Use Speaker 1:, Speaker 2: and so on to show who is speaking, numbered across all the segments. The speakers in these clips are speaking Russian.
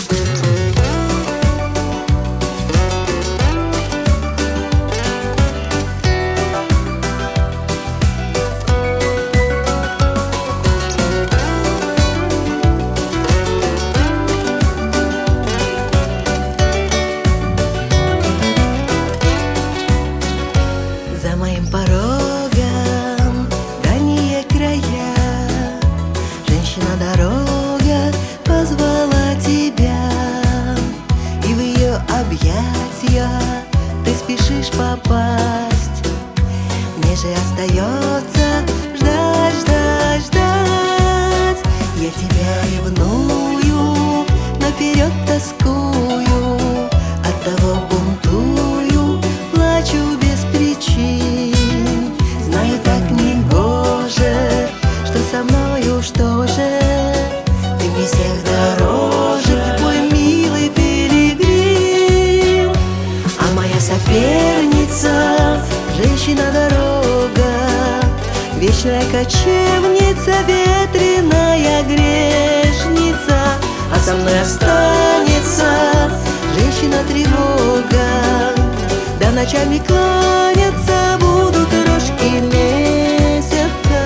Speaker 1: За моим порогом дальние края, женщина-дорога позвала тебя, и в ее объятия ты спешишь попасть. Мне же остается ждать, ждать, ждать. Я тебя ревную, наперед тоскую, оттого бунтую, плачу без причин. Знаю, так не гоже, что со мною что же. Ты мне всех дороже, мой милый пилигрим. А моя соперница — женщина-дорога, вечная кочевница, ветреная грешница. А со мной останется женщина-тревога. Да ночами кланяться будут рожки месяца.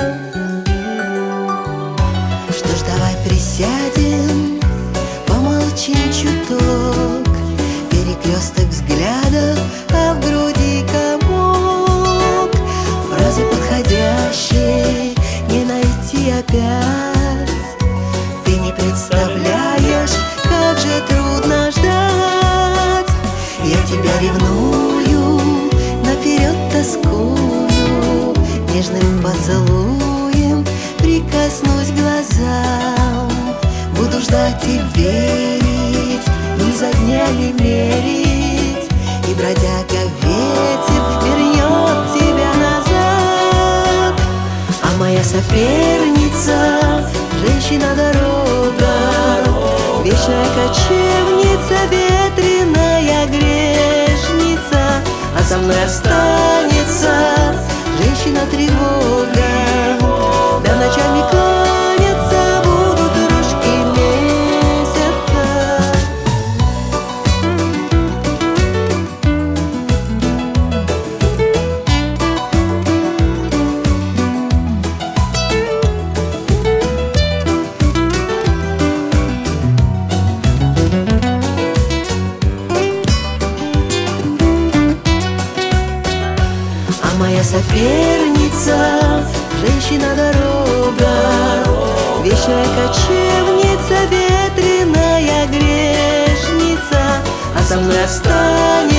Speaker 1: Что ж, давай присядем, помолчим чуток. Перекресток взглядов, а в груди комок. Фразы подходящей не найти опять. Ты не представляешь, как же трудно ждать. Я тебя ревную, наперед тоскую, нежным поцелуем прикоснусь к глазам. Буду ждать и верить, ни за дня не мерить, и бродя как ветер вернет тебя назад. А моя соперница — женщина-дорога, вечная кочевница, ветреная грешница. А со мной останется женщина-тревога. Да ночами кланяться будут рожки месяца. Моя соперница — женщина-дорога, вечная кочевница, ветреная грешница. А со мной останется